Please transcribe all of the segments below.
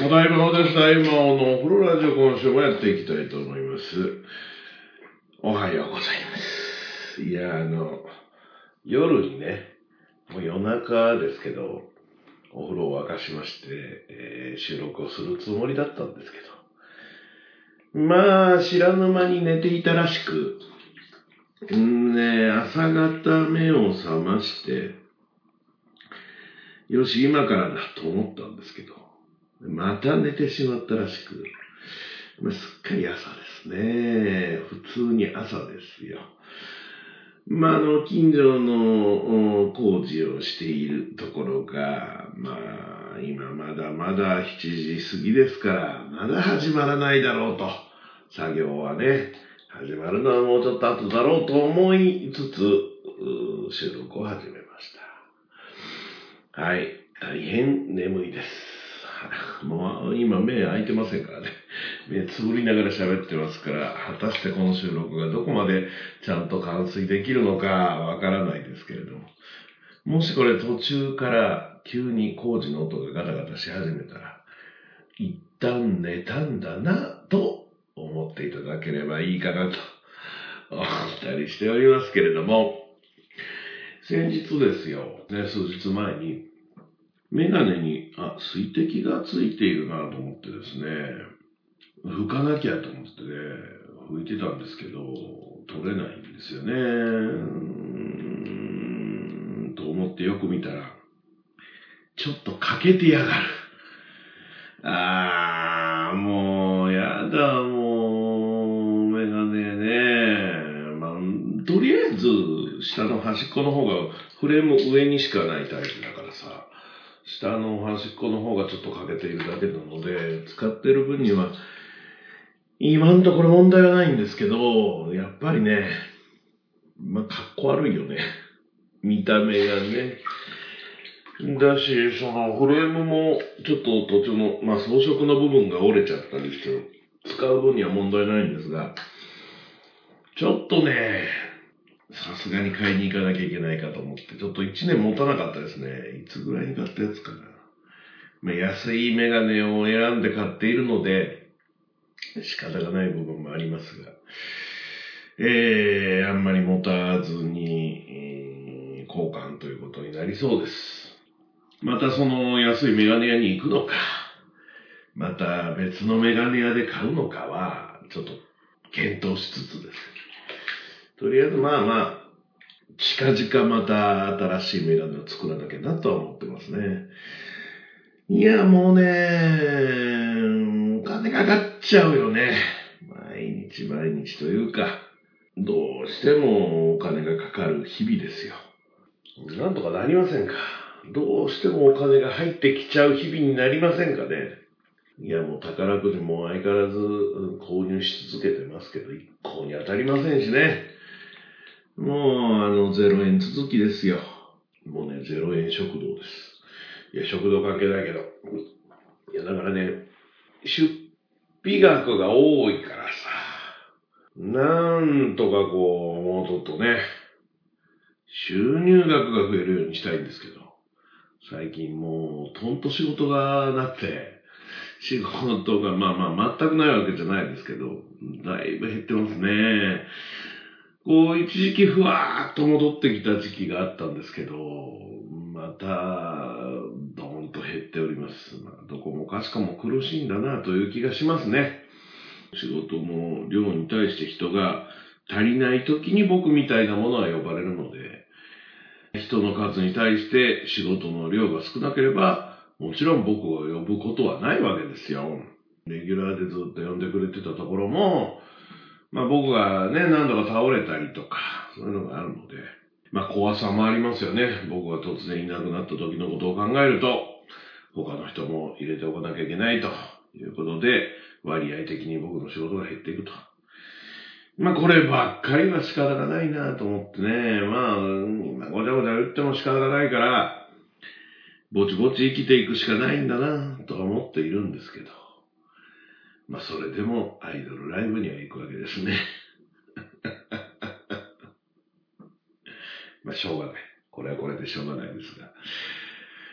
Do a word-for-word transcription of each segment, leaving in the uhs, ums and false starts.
だいまです。ただいまのお風呂ラジオ、今週もやっていきたいと思います。おはようございます。いや、あの、夜にね、もう夜中ですけど、お風呂を沸かしまして、えー収録をするつもりだったんですけど、まあ、知らぬ間に寝ていたらしく、んね、朝方目を覚まして、よし、今からだと思ったんですけど、また寝てしまったらしく、まあ、すっかり朝ですね。普通に朝ですよ。まあ、あの、近所のお工事をしているところが、まあ、今まだまだしちじ過ぎですから、まだ始まらないだろうと。作業はね、始まるのはもうちょっと後だろうと思いつつ、う収録を始めました。はい。大変眠いです。もう今目開いてませんからね。目つぶりながら喋ってますから、果たしてこの収録がどこまでちゃんと完遂できるのかわからないですけれども。もしこれ途中から急に工事の音がガタガタし始めたら、一旦寝たんだなと思っていただければいいかなと思ったりしておりますけれども、先日ですよ、ね、数日前に、メガネに、あ、水滴がついているなと思ってですね、拭かなきゃと思ってね、拭いてたんですけど、取れないんですよね。うーん、と思ってよく見たら、ちょっと欠けてやがる。あー、もう、やだ、もう、メガネね。まあ、とりあえず、下の端っこの方が、フレーム上にしかないタイプだからさ、下の端っこの方がちょっと欠けているだけなので、使ってる分には、今のところ問題はないんですけど、やっぱりね、まあ、かっこ悪いよね。見た目がね。だし、そのフレームもちょっと途中の、まあ、装飾の部分が折れちゃったりして、使う分には問題ないんですが、ちょっとね、さすがに買いに行かなきゃいけないかと思って、ちょっといちねん持たなかったですね。いつぐらいに買ったやつかな。まあ、安いメガネを選んで買っているので、仕方がない部分もありますが、えー、あんまり持たずに、えー、交換ということになりそうです。またその安いメガネ屋に行くのか、また別のメガネ屋で買うのかは、ちょっと検討しつつです。とりあえずまあまあ、近々また新しいメガネを作らなきゃなとは思ってますね。いや、もうね、お金かかっちゃうよね。毎日毎日というか、どうしてもお金がかかる日々ですよ。なんとかなりませんか？どうしてもお金が入ってきちゃう日々になりませんかね？いや、もう宝くじも相変わらず購入し続けてますけど、一向に当たりませんしね。もう、あの、ゼロえん続きですよ。もうね、ゼロえん食堂です。いや、食堂関係ないけど。いや、だからね、出費額が多いからさ、なんとかこう、もうちょっとね、収入額が増えるようにしたいんですけど、最近もう、とんと仕事がなくて、仕事がまあまあ全くないわけじゃないですけど、だいぶ減ってますね。こう、一時期ふわーっと戻ってきた時期があったんですけど、また、ドーンと減っております。まあ、どこもかしかも苦しいんだなという気がしますね。仕事の量に対して人が足りない時に僕みたいなものは呼ばれるので、人の数に対して仕事の量が少なければ、もちろん僕を呼ぶことはないわけですよ。レギュラーでずっと呼んでくれてたところも、まあ僕がね、何度か倒れたりとか、そういうのがあるので、まあ怖さもありますよね。僕が突然いなくなった時のことを考えると、他の人も入れておかなきゃいけないということで、割合的に僕の仕事が減っていくと。まあこればっかりは仕方がないなと思ってね、まあ、今ごちゃごちゃ言っても仕方がないから、ぼちぼち生きていくしかないんだなとは思っているんですけど、まあそれでもアイドルライブには行くわけですね。まあしょうがない。これはこれでしょうがないですが。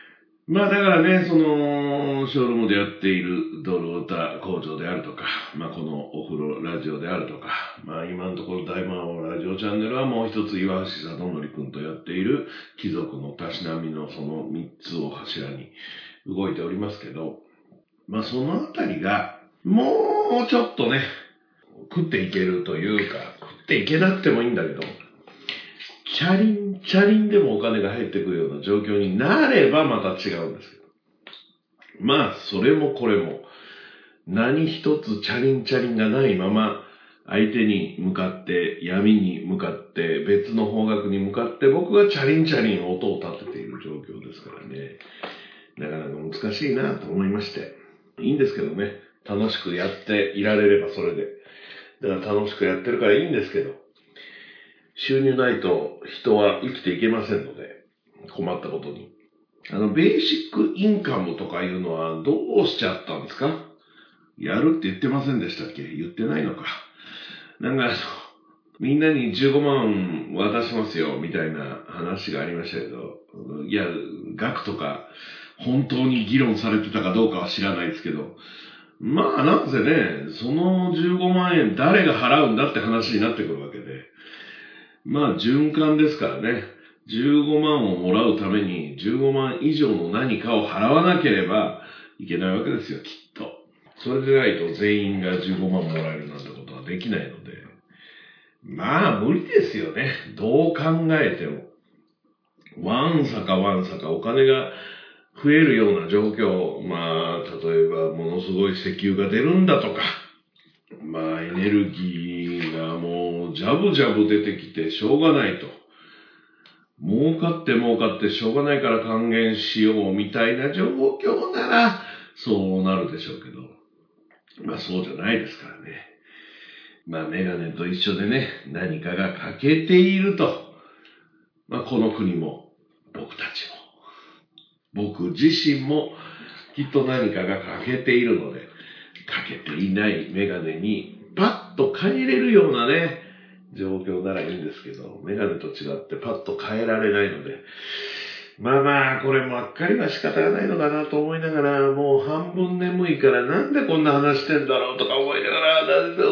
まあだからね、その、ショールームでやっているドルオタ工場であるとか、まあこのお風呂ラジオであるとか、まあ今のところ大魔王ラジオチャンネルはもう一つ岩橋貞則くんとやっている貴族のたしなみのその三つを柱に動いておりますけど、まあそのあたりが、もうちょっとね、食っていけるというか、食っていけなくてもいいんだけど、チャリン、チャリンでもお金が入ってくるような状況になればまた違うんですけど。まあ、それもこれも、何一つチャリンチャリンがないまま、相手に向かって、闇に向かって、別の方角に向かって、僕がチャリンチャリン音を立てている状況ですからね。なかなか難しいなと思いまして。いいんですけどね。楽しくやっていられればそれで。だから楽しくやってるからいいんですけど、収入ないと人は生きていけませんので、困ったことに。あの、ベーシックインカムとかいうのはどうしちゃったんですか？やるって言ってませんでしたっけ？言ってないのか。なんかあの、みんなにじゅうごまん渡しますよ、みたいな話がありましたけど、いや、額とか本当に議論されてたかどうかは知らないですけど、まあなんせね、そのじゅうごまんえん誰が払うんだって話になってくるわけで、まあ循環ですからね、じゅうごまんをもらうためにじゅうごまん以上の何かを払わなければいけないわけですよ、きっと。それでないと全員がじゅうごまんもらえるなんてことはできないので、まあ無理ですよね、どう考えても。わんさかわんさかお金が増えるような状況、まあ例えばものすごい石油が出るんだとか、まあエネルギーがもうジャブジャブ出てきてしょうがないと。儲かって儲かってしょうがないから還元しようみたいな状況ならそうなるでしょうけど、まあそうじゃないですからね。まあメガネと一緒でね、何かが欠けていると。まあこの国も僕たちも、僕自身もきっと何かが欠けているので、欠けていないメガネにパッと変えれるようなね、状況ならいいんですけど、メガネと違ってパッと変えられないので、まあまあ、こればっかりは仕方がないのかなと思いながら、もう半分眠いからなんでこんな話してんだろうとか思いながら、なんで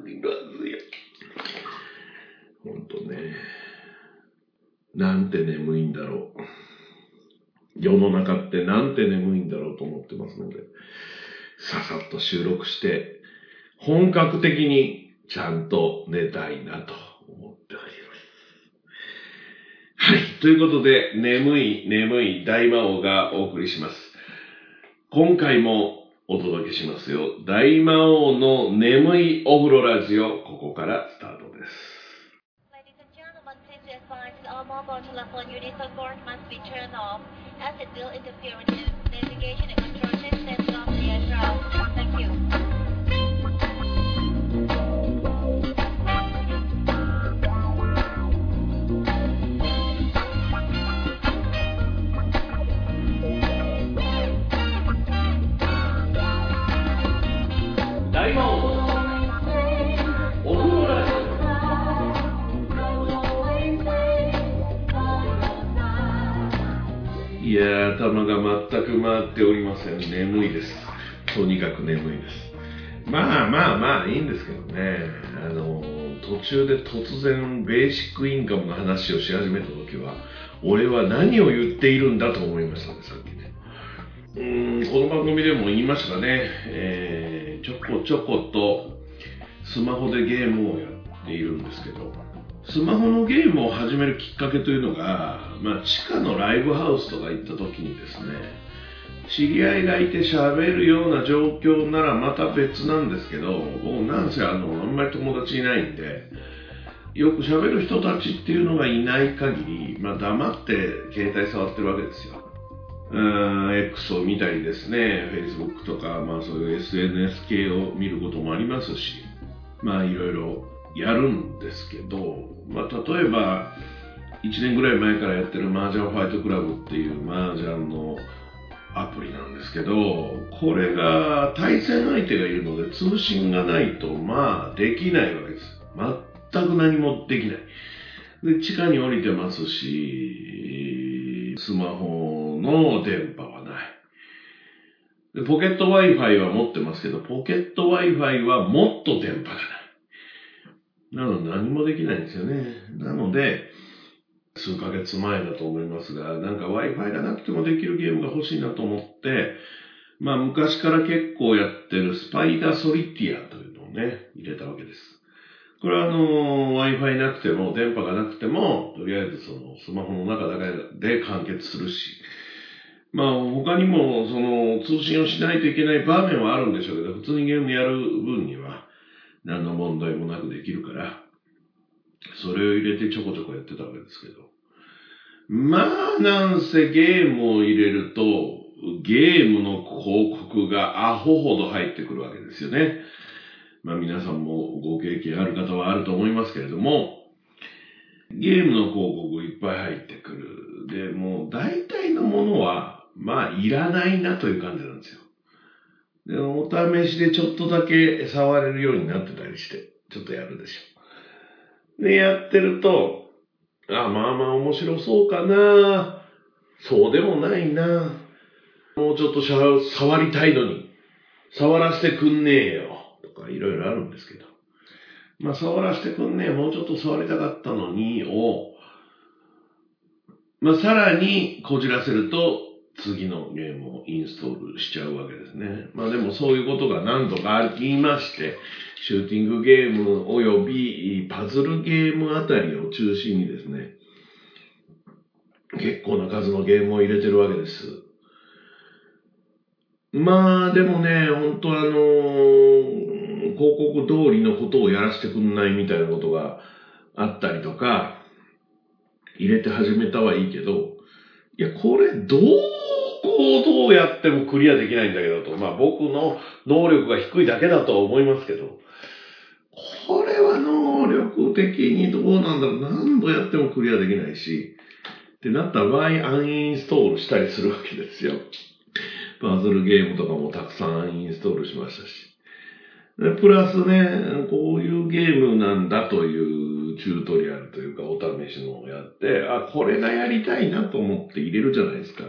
ほんとね、なんて眠いんだろう。世の中ってなんて眠いんだろうと思ってますので、ささっと収録して、本格的にちゃんと寝たいなと思っております。はい。ということで、眠い眠い大魔王がお送りします。今回もお届けしますよ。大魔王の眠いお風呂ラジオ、ここからスタートです。 Ladies and gentlemen, please be advised all mobile telephone units on board must be turned off as it will interfere with the navigation and control systems of the aircraft. Thank you. 大魔王のお風呂ラジオ。いやー、頭が全く回っておりません。眠いです。とにかく眠いです。まあまあまあいいんですけどね。あの、途中で突然ベーシックインカムの話をし始めた時は、俺は何を言っているんだと思いましたね、さっきね。うーん、この番組でも言いましたね。えー、ちょこちょことスマホでゲームをやっているんですけど、スマホのゲームを始めるきっかけというのが、まあ地下のライブハウスとか行った時にですね、知り合いがいて喋るような状況ならまた別なんですけど、僕なんせあの、あんまり友達いないんで、よく喋る人たちっていうのがいない限り、まあ黙って携帯触ってるわけですよ。うーん、X を見たりですね、Facebook とか、まあそういう エスエヌエス 系を見ることもありますし、まあいろいろやるんですけど、まあ例えば、いちねんぐらい前からやってる麻雀ファイトクラブっていう麻雀のアプリなんですけど、これが対戦相手がいるので通信がないとまあできないわけです。全く何もできない。で、地下に降りてますし、スマホの電波はない。 でポケット Wi-Fi は持ってますけど、ポケット Wi-Fi はもっと電波がない。なので何もできないんですよね。なので、数ヶ月前だと思いますが、なんか Wi-Fi がなくてもできるゲームが欲しいなと思って、まあ昔から結構やってるスパイダーソリティアというのをね、入れたわけです。これはあの、Wi-Fi なくても、電波がなくても、とりあえずそのスマホの中だけで完結するし、まあ他にもその通信をしないといけない場面はあるんでしょうけど、普通にゲームやる分には何の問題もなくできるから、それを入れてちょこちょこやってたわけですけど。まあなんせゲームを入れると、ゲームの広告がアホほど入ってくるわけですよね。まあ皆さんもご経験ある方はあると思いますけれども、ゲームの広告いっぱい入ってくる。で、もう大体のものは、まあいらないなという感じなんですよ。で、お試しでちょっとだけ触れるようになってたりして、ちょっとやるでしょ。で、やってると、あ、まあまあ面白そうかな。そうでもないな。もうちょっと触りたいのに、触らせてくんねえよ。とかいろいろあるんですけど。まあ触らせてくんねえ、もうちょっと触りたかったのに、を、まあさらにこじらせると、次のゲームをインストールしちゃうわけですね。まあでもそういうことが何度かありまして、シューティングゲームおよびパズルゲームあたりを中心にですね、結構な数のゲームを入れてるわけです。まあでもね、本当あのー、広告通りのことをやらせてくんないみたいなことがあったりとか、入れて始めたはいいけど、いや、これどうこうどうやってもクリアできないんだけどと、まあ僕の能力が低いだけだとは思いますけど、これは能力的にどうなんだろう、何度やってもクリアできないし、ってなった場合、アンインストールしたりするわけですよ。パズルゲームとかもたくさんアンインストールしましたし。でプラスね、こういうゲームなんだというチュートリアルというかお試しのをやって、あ、これがやりたいなと思って入れるじゃないですか。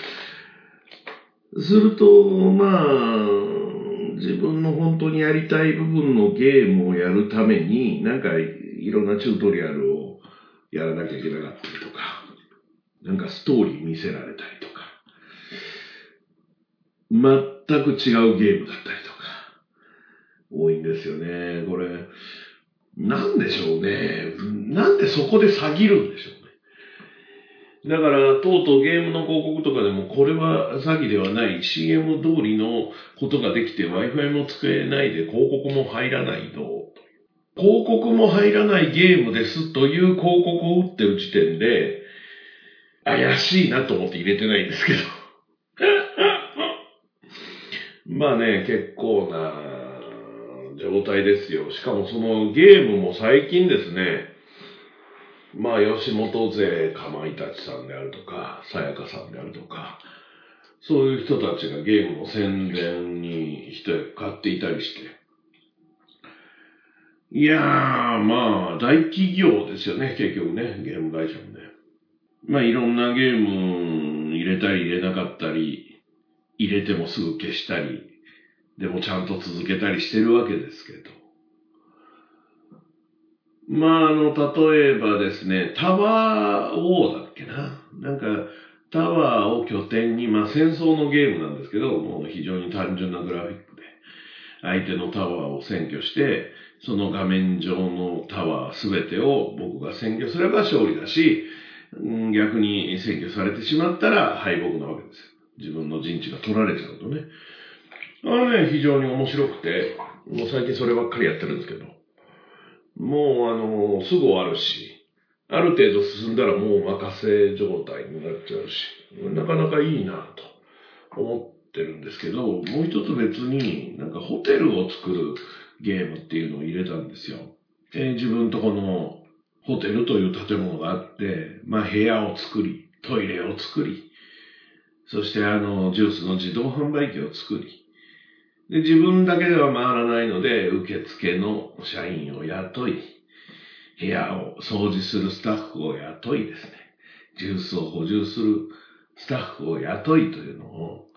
すると、まあ、自分の本当にやりたい部分のゲームをやるために、なんかいろんなチュートリアルをやらなきゃいけなかったりとか、なんかストーリー見せられたりとか、全く違うゲームだったりとか、多いんですよね。これ、なんでしょうね。なんでそこで詐欺るんでしょうね。だから、とうとうゲームの広告とかでも、これは詐欺ではない シーエム 通りのことができて Wi-Fi も使えないで広告も入らないの。広告も入らないゲームですという広告を打ってる時点で、怪しいなと思って入れてないんですけど。まあね、結構な状態ですよ。しかもそのゲームも最近ですね、まあ吉本勢かまいたちさんであるとか、さやかさんであるとか、そういう人たちがゲームの宣伝に一役買っていたりして。いやー、まあ大企業ですよね、結局ね、ゲーム会社もね。まあいろんなゲーム入れたり入れなかったり、入れてもすぐ消したり、でもちゃんと続けたりしてるわけですけど。まあ、あの、例えばですね、タワー王だっけな。なんか、タワーを拠点に、まあ戦争のゲームなんですけど、もう非常に単純なグラフィックで、相手のタワーを占拠して、その画面上のタワーすべてを僕が占拠すれば勝利だし、逆に占拠されてしまったら敗北なわけですよ。自分の陣地が取られちゃうとね。あれね、非常に面白くて、もう最近そればっかりやってるんですけど、もうあの、すぐ終わるし、ある程度進んだらもう任せ状態になっちゃうし、なかなかいいなと思ってるんですけど、もう一つ別になんかホテルを作るゲームっていうのを入れたんですよ。えー、自分とこのホテルという建物があって、まあ部屋を作り、トイレを作り、そしてあの、ジュースの自動販売機を作り、で、自分だけでは回らないので、受付の社員を雇い、部屋を掃除するスタッフを雇いですね、ジュースを補充するスタッフを雇いというのを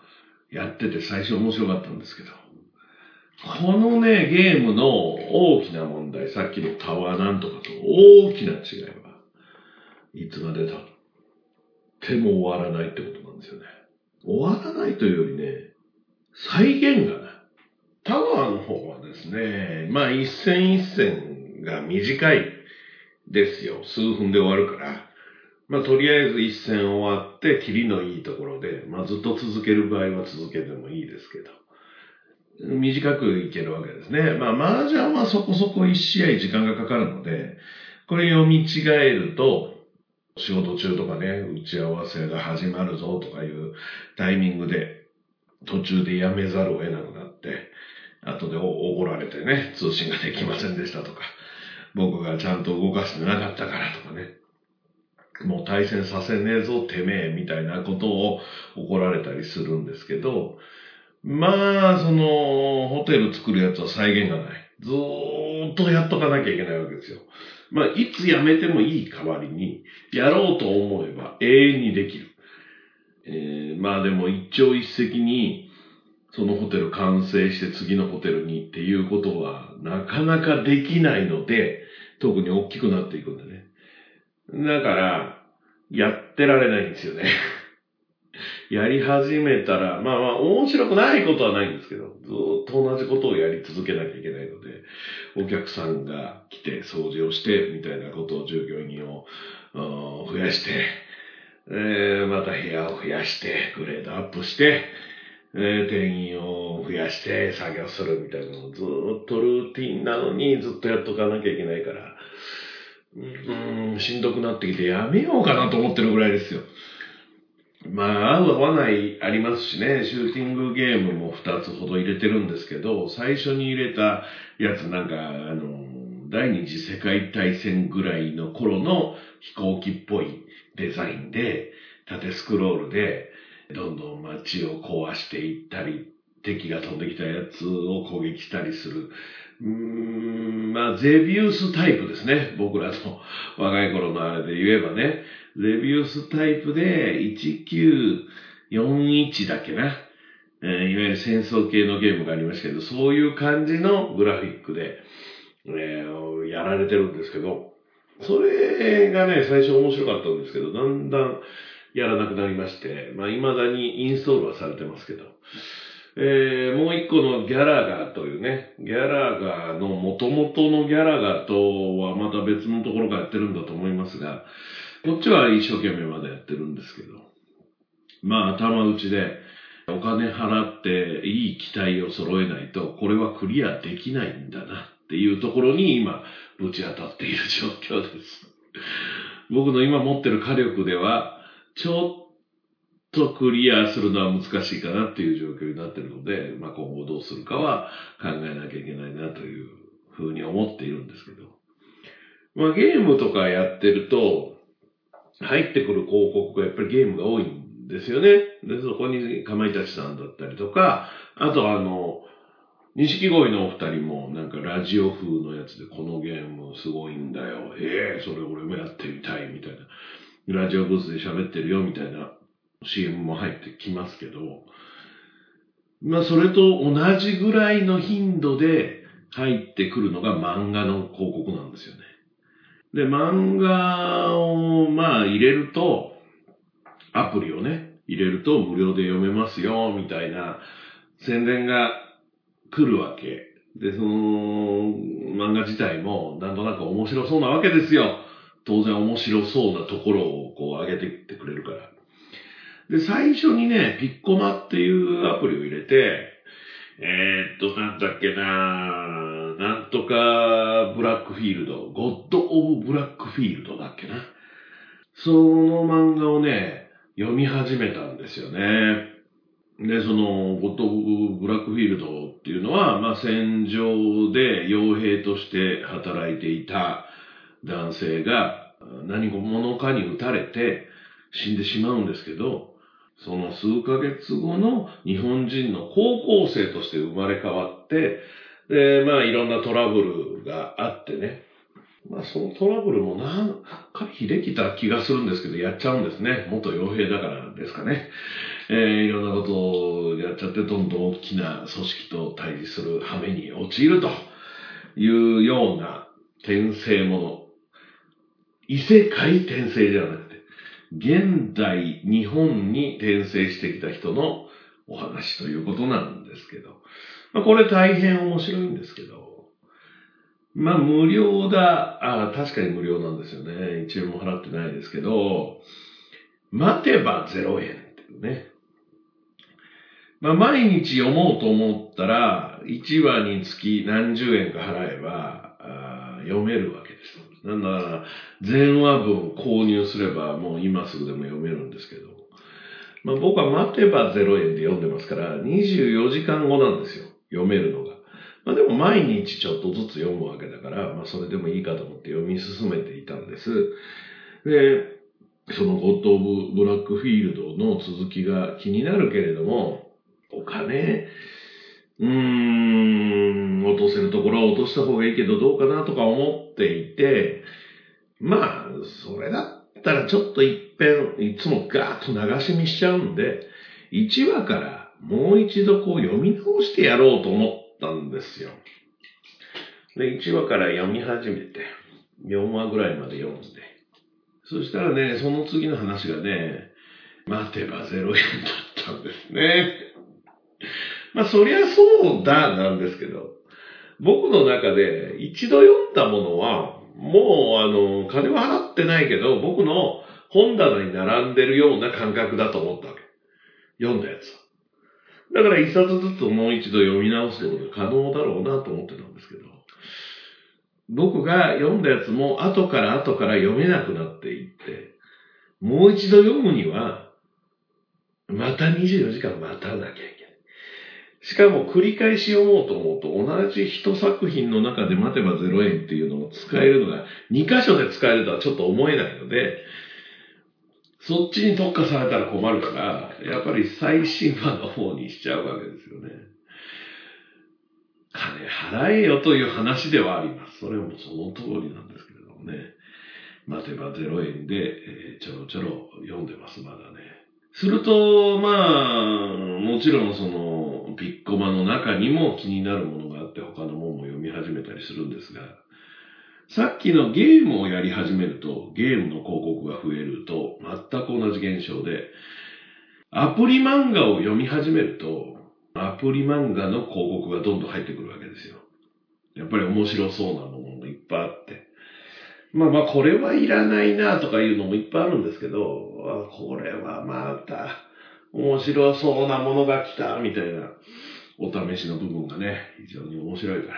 やってて最初面白かったんですけど、このね、ゲームの大きな問題、さっきのタワーなんとかと大きな違いは、いつまで経っても終わらないってことなんですよね。終わらないというよりね、再現がない。タワーの方はですね、まあ一戦一戦が短いですよ。数分で終わるから。まあとりあえず一戦終わって、キリのいいところで、まあずっと続ける場合は続けてもいいですけど。短くいけるわけですね。まあ、麻雀はそこそこ一試合時間がかかるので、これ読み違えると、仕事中とかね、打ち合わせが始まるぞとかいうタイミングで、途中でやめざるを得なくなって、後で怒られてね、通信ができませんでしたとか、僕がちゃんと動かしてなかったからとかね、もう対戦させねえぞ、てめえ、みたいなことを怒られたりするんですけど、まあ、その、ホテル作るやつは再現がない。ずーっとやっとかなきゃいけないわけですよ。まあ、いつやめてもいい代わりに、やろうと思えば永遠にできる。えー、まあでも一朝一夕に、そのホテル完成して次のホテルにっていうことはなかなかできないので、特に大きくなっていくんでね。だから、やってられないんですよね。やり始めたら、まあまあ面白くないことはないんですけど、ずっと同じことをやり続けなきゃいけないので、お客さんが来て掃除をして、みたいなことを従業員を増やして、えー、また部屋を増やして、グレードアップして、えー、店員を増やして作業するみたいなのをずっとルーティンなのにずっとやっとかなきゃいけないから、うーん、しんどくなってきてやめようかなと思ってるぐらいですよ。まあ、合う合わないありますしね、シューティングゲームもふたつほど入れてるんですけど、最初に入れたやつなんか、あの、第二次世界大戦ぐらいの頃の飛行機っぽいデザインで、縦スクロールで、どんどん街を壊していったり、敵が飛んできたやつを攻撃したりする。うーん、まあ、ゼビウスタイプですね。僕らの若い頃のあれで言えばね。ゼビウスタイプでいちきゅうよんいちだっけな。えー、いわゆる戦争系のゲームがありましたけど、そういう感じのグラフィックで、えー、やられてるんですけど、それがね、最初面白かったんですけど、だんだんやらなくなりまして、まあ、未だにインストールはされてますけど、えー、もう一個のギャラガーというね、ギャラガーの元々のギャラガーとはまた別のところがやってるんだと思いますが、こっちは一生懸命まだやってるんですけど、まあ頭打ちでお金払っていい機体を揃えないとこれはクリアできないんだなっていうところに今ぶち当たっている状況です。僕の今持ってる火力ではちょっとクリアするのは難しいかなっていう状況になっているので、まあ今後どうするかは考えなきゃいけないなというふうに思っているんですけど、まあゲームとかやってると入ってくる広告がやっぱりゲームが多いんですよね。で、そこにかまいたちさんだったりとか、あとあの、錦鯉のお二人もなんかラジオ風のやつでこのゲームすごいんだよ。ええー、それ俺もやってみたいみたいな。ラジオブースで喋ってるよみたいな シーエム も入ってきますけど、まあそれと同じぐらいの頻度で入ってくるのが漫画の広告なんですよね。で、漫画をまあ入れると、アプリをね、入れると無料で読めますよ、みたいな宣伝が来るわけ。で、その漫画自体もなんとなく面白そうなわけですよ。当然面白そうなところをこう上げていってくれるから。で、最初にね、ピッコマっていうアプリを入れて、えー、っと、なんだっけななんとかブラックフィールド、ゴッド・オブ・ブラックフィールドだっけな。その漫画をね、読み始めたんですよね。で、その、ゴッド・オブ・ブラックフィールドっていうのは、まあ、戦場で傭兵として働いていた男性が何者かに撃たれて死んでしまうんですけど、その数ヶ月後の日本人の高校生として生まれ変わって、で、まあいろんなトラブルがあってね。 まあそのトラブルも何回避できた気がするんですけど、やっちゃうんですね。元傭兵だからですかね。えー、いろんなことをやっちゃって、どんどん大きな組織と対峙する羽目に陥るというような転生もの。異世界転生ではなくて、現代日本に転生してきた人のお話ということなんですけど、まあ、これ大変面白いんですけど、まあ無料だ、あ確かに無料なんですよね。いちえんも払ってないですけど、待てばゼロえんっていうね。まあ毎日読もうと思ったら、いちわにつき何十円か払えばあ読めるわけです。なんだから全話分購入すればもう今すぐでも読めるんですけど、まあ僕は待てばゼロえんで読んでますから、にじゅうよじかんごなんですよ。読めるのが。まあでも毎日ちょっとずつ読むわけだから、まあそれでもいいかと思って読み進めていたんです。で、そのゴッド・オブ・ブラックフィールドの続きが気になるけれども、お金、うーん、落とせるところは落とした方がいいけどどうかなとか思っていて、まあ、それだったらちょっと一遍、いつもガーッと流し見しちゃうんで、いちわからもう一度こう読み直してやろうと思ったんですよ。で、いちわから読み始めて、よんわぐらいまで読んで、そしたらね、その次の話がね、待てばゼロえんだったんですね。まあ、そりゃそうだなんですけど、僕の中で一度読んだものは、もうあの、金は払ってないけど、僕の本棚に並んでるような感覚だと思ったわけ。読んだやつは。だから一冊ずつもう一度読み直すことが可能だろうなと思ってたんですけど、僕が読んだやつも後から後から読めなくなっていって、もう一度読むには、またにじゅうよじかん待たなきゃいけない。しかも繰り返し読もうと思うと、同じ一作品の中で待てばゼロえんっていうのを使えるのがに箇所で使えるとはちょっと思えないので、そっちに特化されたら困るから、やっぱり最新版の方にしちゃうわけですよね。金払えよという話ではあります。それもその通りなんですけれどもね。待てばゼロえんで、えー、ちょろちょろ読んでます、まだね。すると、まあ、もちろんその、ピッコマの中にも気になるものがあって他のものも読み始めたりするんですが、さっきのゲームをやり始めると、ゲームの広告が増えると、全く同じ現象で、アプリ漫画を読み始めると、アプリ漫画の広告がどんどん入ってくるわけですよ。やっぱり面白そうなものがいっぱいあって。まあまあ、これはいらないなとかいうのもいっぱいあるんですけど、これはまた面白そうなものが来たみたいなお試しの部分がね、非常に面白いから。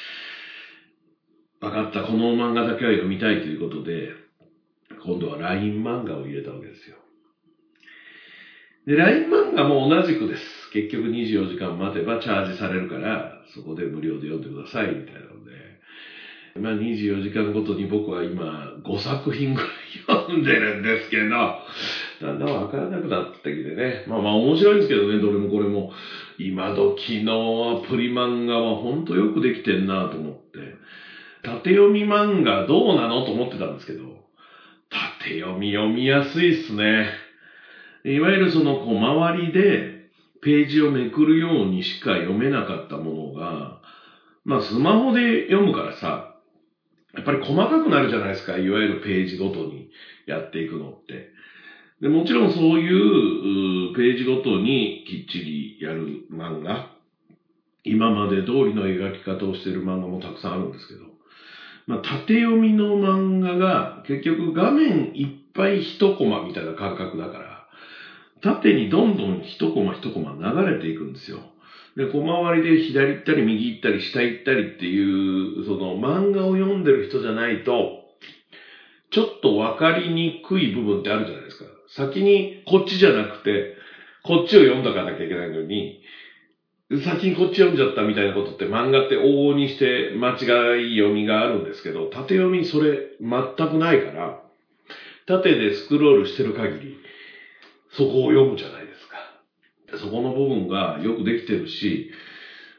分かった、この漫画だけは読みたいということで、今度は ライン 漫画を入れたわけですよ。で、ライン 漫画も同じくです。結局にじゅうよじかん待てばチャージされるから、そこで無料で読んでくださいみたいなので、まあにじゅうよじかんごとに僕は今ごさく品ぐらい読んでるんですけど、だんだんわからなくなってきてね。まあまあ面白いんですけどね、どれもこれも。今時のアプリ漫画はほんとよくできてんなと思って。縦読み漫画どうなのと思ってたんですけど、縦読み読みやすいっすね。いわゆるその小回りでページをめくるようにしか読めなかったものが、まあスマホで読むからさ、やっぱり細かくなるじゃないですか。いわゆるページごとにやっていくのって。でもちろんそういうページごとにきっちりやる漫画、今まで通りの描き方をしている漫画もたくさんあるんですけど、まあ、縦読みの漫画が結局画面いっぱい一コマみたいな感覚だから、縦にどんどん一コマ一コマ流れていくんですよ。で、小回りで左行ったり右行ったり下行ったりっていう、その漫画を読んでる人じゃないと、ちょっとわかりにくい部分ってあるじゃないですか。先にこっちじゃなくて、こっちを読んだかなきゃいけないのに、先にこっち読んじゃったみたいなことって漫画って往々にして間違い読みがあるんですけど、縦読みそれ全くないから、縦でスクロールしてる限り、そこを読むじゃないですか。そこの部分がよくできてるし、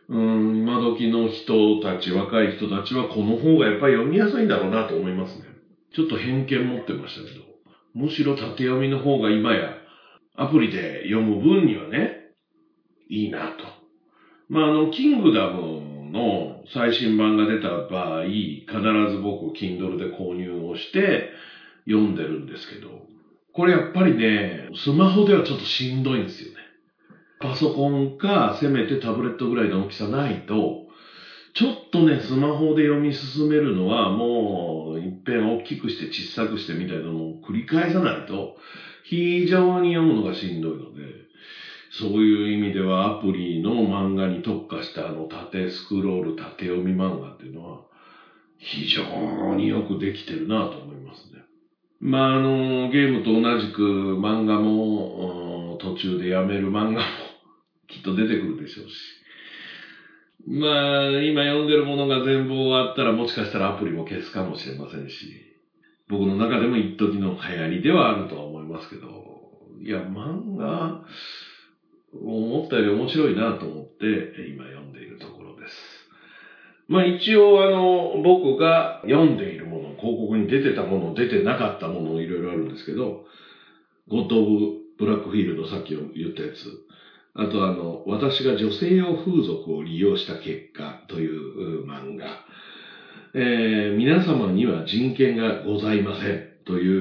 うん、今時の人たち、若い人たちはこの方がやっぱり読みやすいんだろうなと思いますね。ちょっと偏見持ってましたけど、むしろ縦読みの方が今やアプリで読む分にはね、いいなと。まあ、あの、キングダムの最新版が出た場合、必ず僕、Kindle で購入をして読んでるんですけど、これやっぱりね、スマホではちょっとしんどいんですよね。パソコンか、せめてタブレットぐらいの大きさないと、ちょっとね、スマホで読み進めるのは、もう、いっぺん大きくして小さくしてみたいなのを繰り返さないと、非常に読むのがしんどいので、そういう意味ではアプリの漫画に特化したあの縦スクロール、縦読み漫画っていうのは、非常によくできてるなと思いますね。まあ、あの、ゲームと同じく漫画も、途中でやめる漫画もきっと出てくるでしょうし。まあ、今読んでるものが全部終わったらもしかしたらアプリも消すかもしれませんし、僕の中でも一時の流行りではあるとは思いますけど、いや、漫画、思ったより面白いなと思って今読んでいるところです。まあ一応あの、僕が読んでいるもの、広告に出てたもの、出てなかったもの、いろいろあるんですけど、ゴッド・オブ・ブラックフィールド、さっき言ったやつ。あとあの、私が女性用風俗を利用した結果という漫画。えー、皆様には人権がございませんという、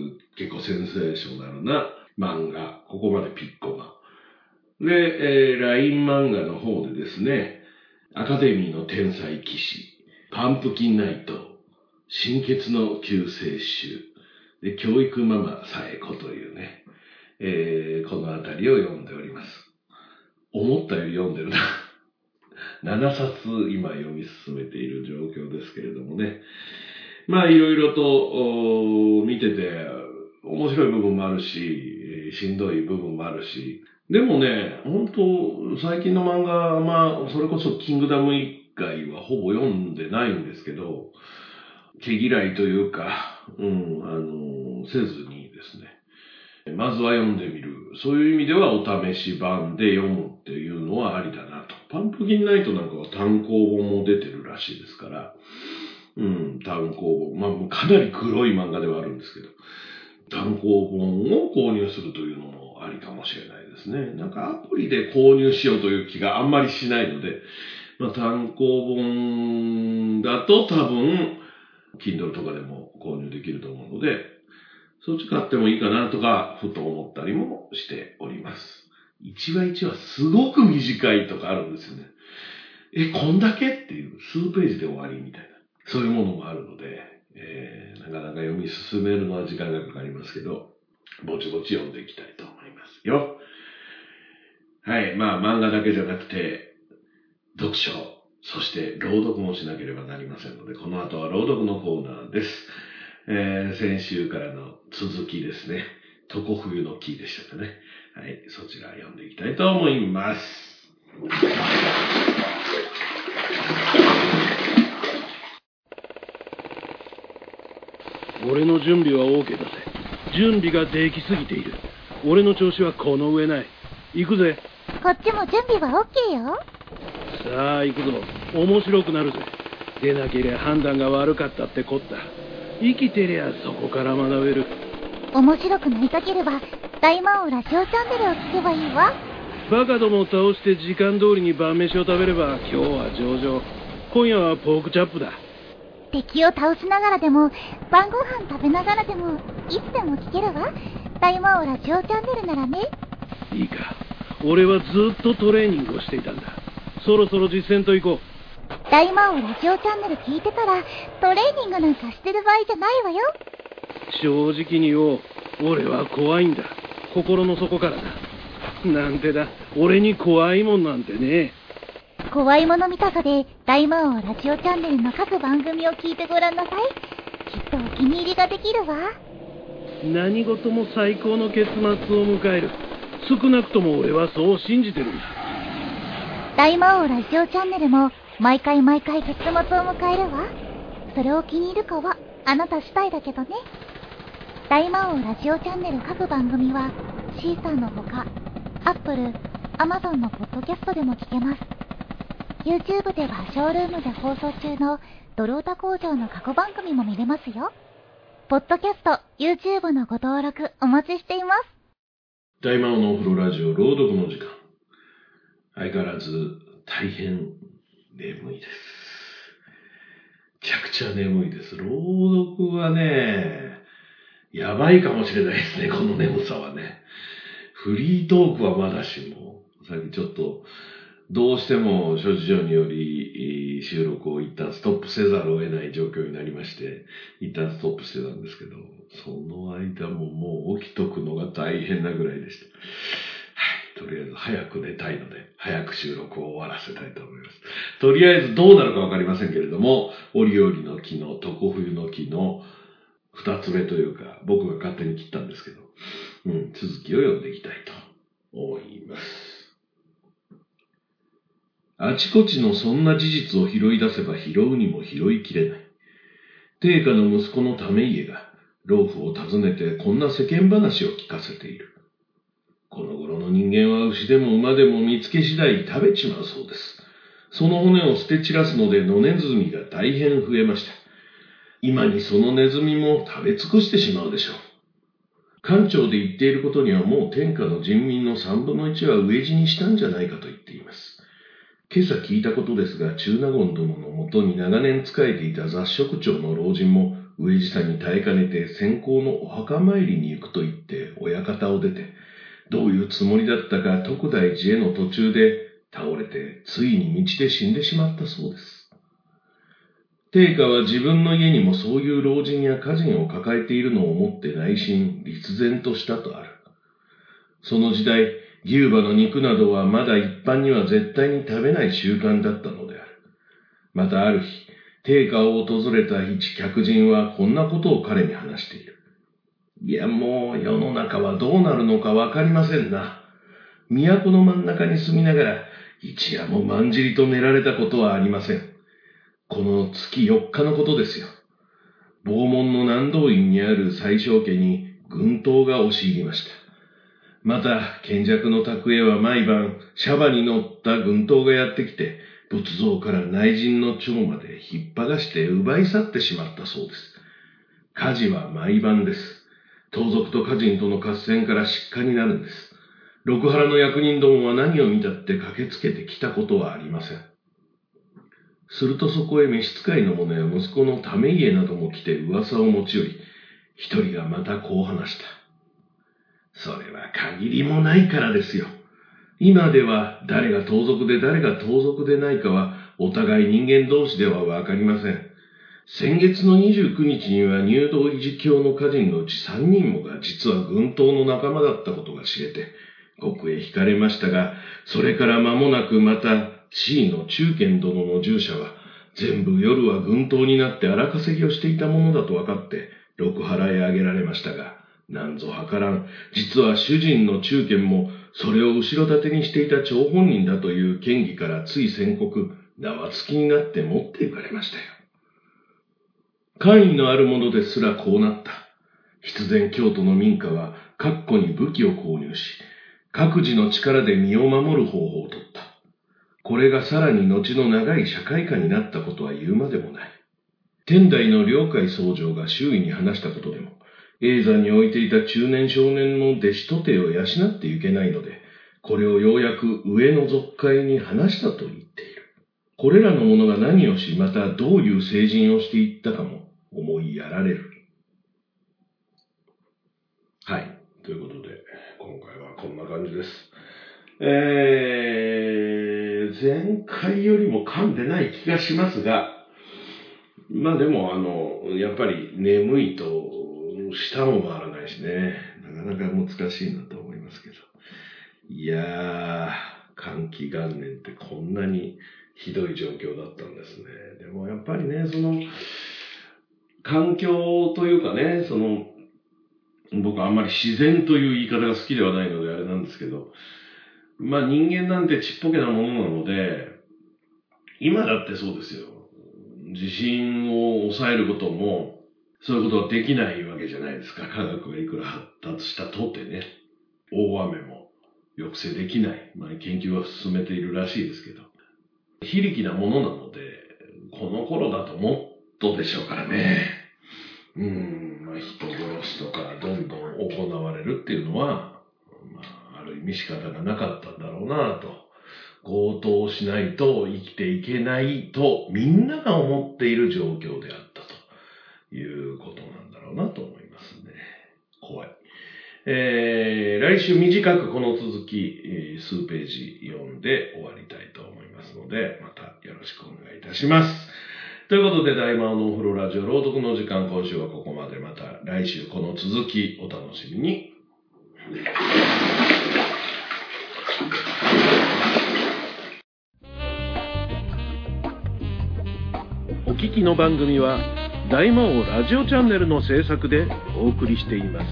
う結構センセーショナルな漫画。ここまでピッコが。で、えー、ライン 漫画の方でですね、アカデミーの天才騎士、パンプキンナイト、新血の救世主、で教育ママさえ子というね、えー、このあたりを読んでおります。思ったより読んでるな。ななさつ今読み進めている状況ですけれどもね。まあいろいろと見てて面白い部分もあるし、しんどい部分もあるし、でもね、本当最近の漫画、まあそれこそキングダム以外はほぼ読んでないんですけど、毛嫌いというか、うん、あの、せずにですね、まずは読んでみる。そういう意味ではお試し版で読むっていうのはありだなと。パンプキンナイトなんかは単行本も出てるらしいですから、うん、単行本。まあかなり黒い漫画ではあるんですけど、単行本を購入するというのもありかもしれないですね。なんかアプリで購入しようという気があんまりしないので、まあ、単行本だと多分、Kindle とかでも購入できると思うので、そっち買ってもいいかなとか、ふと思ったりもしております。一話一話すごく短いとかあるんですよね。え、こんだけっていう、数ページで終わりみたいな。そういうものもあるので、えー、なかなか読み進めるのは時間がかかりますけど、ぼちぼち読んでいきたいと思いますよ。はい、まあ漫画だけじゃなくて、読書、そして朗読もしなければなりませんので、この後は朗読のコーナーです。えー、先週からの続きですね。常冬の木でしたかね。はい、そちら読んでいきたいと思います。 俺の準備は OK だぜ。準備ができすぎている。俺の調子はこの上ない。行くぜ。 こっちも準備は OK よ。 さあ行くぞ。面白くなるぜ。出なけりゃ判断が悪かったってこった。生きてりゃそこから学べる。 面白くなりたければ大魔王ラジオチャンネルを聞けばいいわ。 バカどもを倒して時間通りに晩飯を食べれば今日は上々。今夜はポークチャップだ。 敵を倒しながらでも晩ご飯食べながらでもいつでも聞けるわ。大魔王ラジオチャンネルならね。 いいか、俺はずっとトレーニングをしていたんだ。そろそろ実践と行こう。 大魔王ラジオチャンネル聞いてたらトレーニングなんかしてる場合じゃないわよ。 正直に言おう。俺は怖いんだ。心の底からだ。なんてだ、俺に怖いもんなんてね。 怖いもの見たさで大魔王ラジオチャンネルの各番組を聞いてごらんなさい。きっとお気に入りができるわ。 何事も最高の結末を迎える。少なくとも俺はそう信じてるんだ。 大魔王ラジオチャンネルも毎回毎回結末を迎えるわ。それを気に入るかはあなた次第だけどね。大魔王ラジオチャンネル各番組はシーサーのほか、アップル、アマゾンのポッドキャストでも聞けます。 YouTube ではショールームで放送中のドルオタ工場の過去番組も見れますよ。ポッドキャスト、YouTube のご登録お待ちしています。 大魔王のお風呂ラジオ朗読の時間。相変わらず大変眠いです。めちゃくちゃ眠いです。朗読はね、やばいかもしれないですね、この眠さはね。フリートークはまだしも、さっきちょっと、どうしても諸事情により収録を一旦ストップせざるを得ない状況になりまして、一旦ストップしてたんですけど、その間ももう起きとくのが大変なぐらいでした。はい、とりあえず早く寝たいので、早く収録を終わらせたいと思います。とりあえずどうなるかわかりませんけれども、折々の木の、床冬の木の二つ目というか、僕が勝手に切ったんですけど、うん、続きを読んでいきたいと思います。あちこちのそんな事実を拾い出せば拾うにも拾いきれない。定家の息子の為家が老夫を訪ねてこんな世間話を聞かせている。この頃の人間は牛でも馬でも見つけ次第食べちまうそうです。その骨を捨て散らすので野ネズミが大変増えました。今にそのネズミも食べ尽くしてしまうでしょう。官庁で言っていることにはもう天下の人民の三分の一は飢え死にしたんじゃないかと言っています。今朝聞いたことですが、中納言殿のもとに長年仕えていた雑食長の老人も飢え死さに耐えかねて先行のお墓参りに行くと言って親方を出て、どういうつもりだったか徳大寺への途中で倒れてついに道で死んでしまったそうです。定家は自分の家にもそういう老人や家人を抱えているのを思って内心立然としたとある。その時代、牛馬の肉などはまだ一般には絶対に食べない習慣だったのである。またある日、定家を訪れた一客人はこんなことを彼に話している。いや、もう世の中はどうなるのかわかりませんな。都の真ん中に住みながら、一夜もまんじりと寝られたことはありません。この月よっかのことですよ。坊門の南道院にある宰相家に軍刀が押し入りました。また、賢弱の宅へは毎晩、シャバに乗った軍刀がやってきて、仏像から内陣の長まで引っ張がして奪い去ってしまったそうです。火事は毎晩です。盗賊と家人との合戦から失火になるんです。六原の役人どもは何を見たって駆けつけてきたことはありません。するとそこへ召使いの者や息子の為家なども来て噂を持ち寄り、一人がまたこう話した。それは限りもないからですよ。今では誰が盗賊で誰が盗賊でないかはお互い人間同士ではわかりません。先月のにじゅうくにちには入道維持教の家人のうちさんにんもが実は軍刀の仲間だったことが知れて、獄へ惹かれましたが、それから間もなくまた地位の中堅殿の従者は全部夜は軍刀になって荒稼ぎをしていたものだと分かって六原へ挙げられましたが、なんぞ計らん、実は主人の中堅もそれを後ろ盾にしていた張本人だという嫌疑からつい宣告、縄付きになって持って行かれましたよ。官位のある者ですらこうなった。必然京都の民家は各戸に武器を購入し、各自の力で身を守る方法を取った。これがさらに後の長い社会化になったことは言うまでもない。天台の両海僧正が周囲に話したことでも、叡山に置いていた中年少年の弟子徒弟を養っていけないので、これをようやく上の俗会に話したと言っている。これらの者が何をし、またどういう成人をしていったかも思いやられる。はい。ということで、今回はこんな感じです。えー、前回よりも噛んでない気がしますが、まあでも、あの、やっぱり眠いと舌も回らないしね、なかなか難しいなと思いますけど。いやー、寒気元年ってこんなにひどい状況だったんですね。でもやっぱりね、その、環境というかね、その、僕はあんまり自然という言い方が好きではないのであれなんですけど、まあ人間なんてちっぽけなものなので、今だってそうですよ。地震を抑えることも、そういうことはできないわけじゃないですか。科学がいくら発達したとてね、大雨も抑制できない。まあ研究は進めているらしいですけど。 非力なものなので、この頃だともっとでしょうからね。うん、まあ、人殺しとかどんどん行われるっていうのは、まあ、ある意味仕方がなかったんだろうなと。強盗をしないと生きていけないとみんなが思っている状況であったということなんだろうなと思いますね。怖い。えー、来週短くこの続き、えー、数ページ読んで終わりたいと思いますので、またよろしくお願いいたします。ということで、大魔王のお風呂ラジオ朗読の時間、今週はここまで。また来週この続きお楽しみに。 お聞きの番組は大魔王ラジオチャンネルの制作でお送りしています。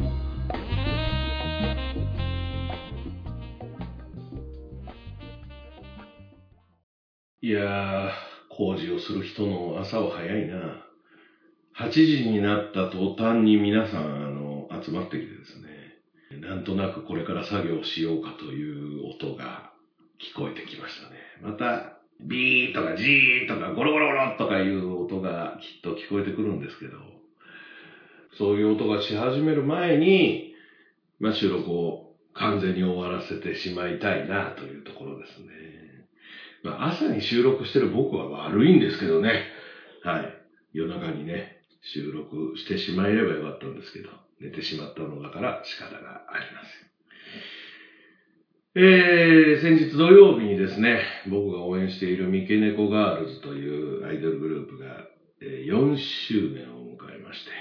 いやー、工事をする人の朝は早いな。はちじになった途端に皆さんあの集まってきてですね、なんとなくこれから作業しようかという音が聞こえてきましたね。またビーとかジーとかゴロゴロゴロとかいう音がきっと聞こえてくるんですけど、そういう音がし始める前に、まあ、収録を完全に終わらせてしまいたいなというところですね。まあ、朝に収録してる僕は悪いんですけどね。はい。夜中にね、収録してしまえればよかったんですけど、寝てしまったのだから仕方がありません。えー、先日土曜日にですね、僕が応援している三毛猫ガールズというアイドルグループがよんしゅうねんを迎えまして、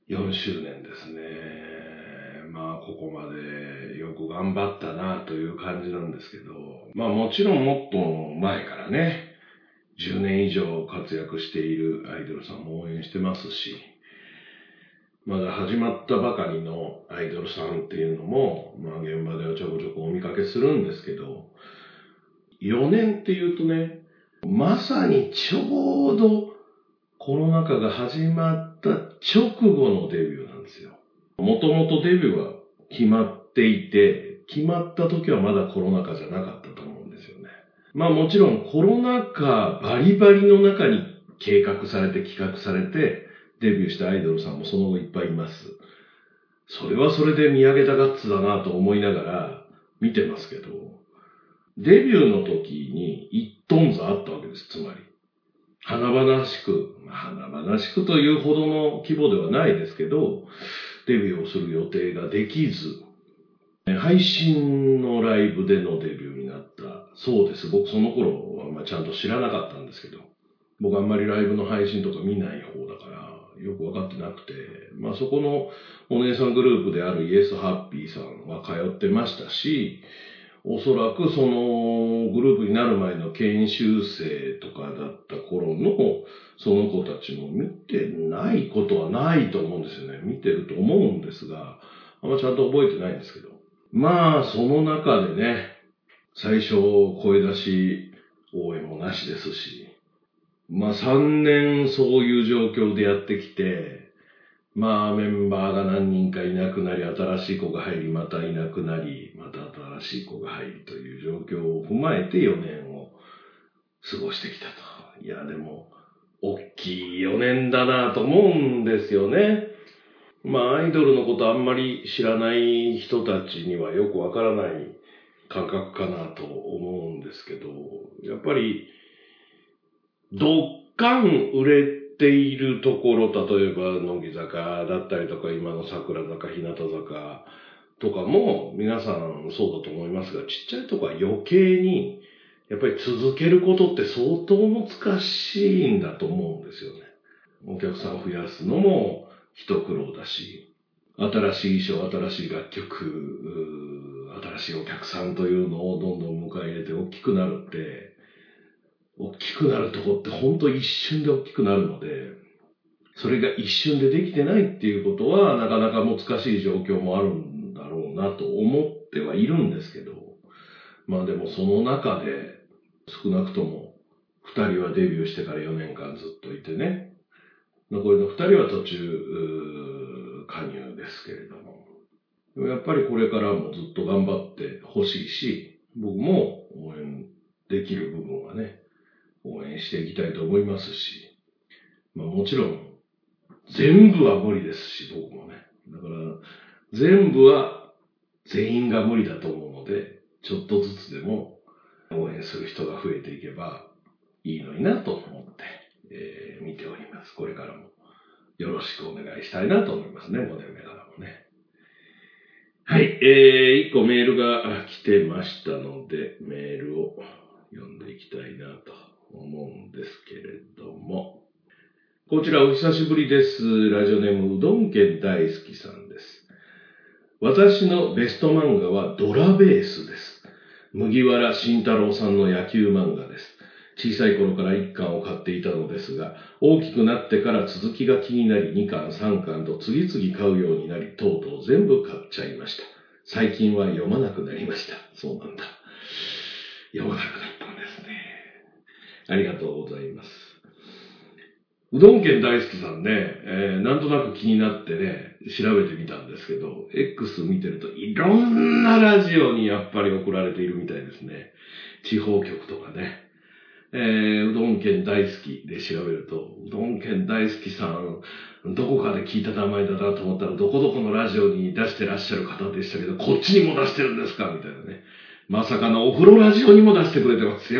よんしゅうねんですね。まあ、ここまでよく頑張ったなという感じなんですけど、まあもちろんもっと前からね、じゅうねん以上活躍しているアイドルさんも応援してますし、まだ始まったばかりのアイドルさんっていうのも、まあ現場ではちょこちょこお見かけするんですけど、よねんっていうとね、まさにちょうどコロナ禍が始まった直後のデビューなんですよ。もともとデビューは決まっていて、決まった時はまだコロナ禍じゃなかったと思うんですよね。まあもちろんコロナ禍バリバリの中に計画されて企画されてデビューしたアイドルさんもその後いっぱいいます。それはそれで見上げたガッツだなと思いながら見てますけど、デビューの時に一トンザあったわけです。つまり華々しく、まあ、華々しくというほどの規模ではないですけど、デビューをする予定ができず、配信のライブでのデビューになったそうです。僕その頃はまあちゃんと知らなかったんですけど、僕あんまりライブの配信とか見ない方だからよくわかってなくて、まあそこのお姉さんグループであるイエスハッピーさんは通ってましたし、おそらくそのグループになる前の研修生とかだった頃のその子たちも見てないことはないと思うんですよね。見てると思うんですが、あんまちゃんと覚えてないんですけど。まあその中でね、最初声出し応援もなしですし、まあさんねんそういう状況でやってきて、まあメンバーが何人かいなくなり、新しい子が入り、またいなくなり、また新しい子が入りという状況を踏まえてよねんを過ごしてきたと。いやでも、大きいよねんだなと思うんですよね。まあアイドルのことあんまり知らない人たちにはよくわからない感覚かなと思うんですけど、やっぱり、どっかん売れているところ、例えば乃木坂だったりとか、今の桜坂、日向坂とかも皆さんそうだと思いますが、ちっちゃいとこは余計にやっぱり続けることって相当難しいんだと思うんですよね。お客さんを増やすのも一苦労だし、新しい衣装、新しい楽曲、新しいお客さんというのをどんどん迎え入れて大きくなるって、大きくなるとこって本当一瞬で大きくなるので、それが一瞬でできてないっていうことはなかなか難しい状況もあるんだろうなと思ってはいるんですけど、まあでもその中で少なくともふたりはデビューしてからよねんかんずっといてね、残りのふたりは途中加入ですけれども、やっぱりこれからもずっと頑張ってほしいし、僕も応援できる部分はね、応援していきたいと思いますし、まあもちろん、全部は無理ですし、僕もね。だから、全部は全員が無理だと思うので、ちょっとずつでも応援する人が増えていけばいいのになと思って、えー、見ております。これからもよろしくお願いしたいなと思いますね、ごねんめからもね。はい、えー、一個メールが来てましたので、メールを読んでいきたいなと思うんですけれども、こちらお久しぶりです。ラジオネームうどん県大好きさんです。私のベスト漫画はドラベースです。麦わら慎太郎さんの野球漫画です。小さい頃からいっかんを買っていたのですが、大きくなってから続きが気になりにかん、さんかんと次々買うようになり、とうとう全部買っちゃいました。最近は読まなくなりました。そうなんだ。読まなくなったんですね。ありがとうございます。うどん県大好きさんね、えー、なんとなく気になってね、調べてみたんですけど、X 見てるといろんなラジオにやっぱり送られているみたいですね。地方局とかね。えー、うどん県大好きで調べると、うどん県大好きさん、どこかで聞いた名前だなと思ったら、どこどこのラジオに出してらっしゃる方でしたけど、こっちにも出してるんですかみたいなね。まさかのお風呂ラジオにも出してくれてますよ。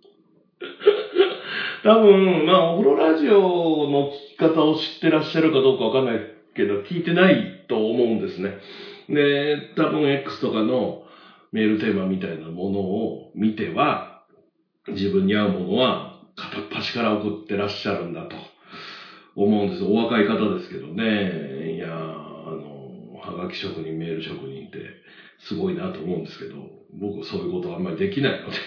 多分、まあ、お風呂ラジオの聞き方を知ってらっしゃるかどうかわかんないけど、聞いてないと思うんですね。で、多分 X とかのメールテーマみたいなものを見ては、自分に合うものは片っ端から送ってらっしゃるんだと思うんです。お若い方ですけどね。いやー、あの、はがき職人、メール職人ってすごいなと思うんですけど、僕そういうことはあんまりできないので。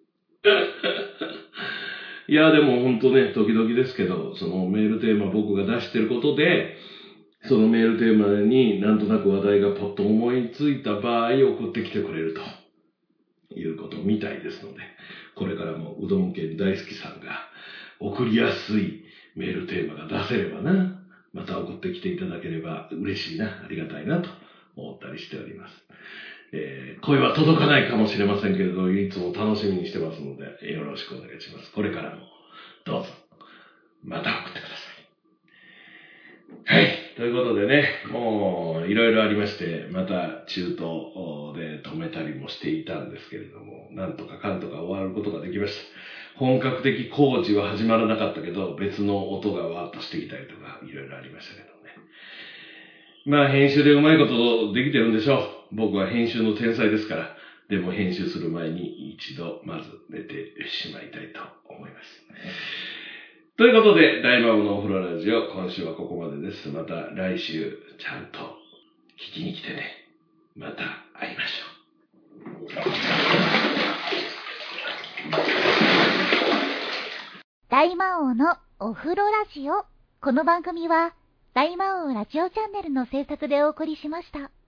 いや、でも本当ね、時々ですけど、そのメールテーマ僕が出してることで、そのメールテーマになんとなく話題がパッと思いついた場合送ってきてくれるということみたいですので、これからもうどん県大好きさんが送りやすいメールテーマが出せればな、また送ってきていただければ嬉しいな、ありがたいなと思ったりしております。えー、声は届かないかもしれませんけれど、いつも楽しみにしてますので、よろしくお願いします。これからもどうぞ、また送ってください。はい。ということでね、もういろいろありまして、また中東で止めたりもしていたんですけれども、なんとかかんとか終わることができました。本格的工事は始まらなかったけど、別の音がわーっとしてきたりとか、いろいろありましたけどね。まあ編集でうまいことできてるんでしょう。僕は編集の天才ですから。でも編集する前に一度まず寝てしまいたいと思います。ということで、大魔王のお風呂ラジオ、今週はここまでです。また来週ちゃんと聞きに来てね。また会いましょう。大魔王のお風呂ラジオ。この番組は大魔王ラジオチャンネルの制作でお送りしました。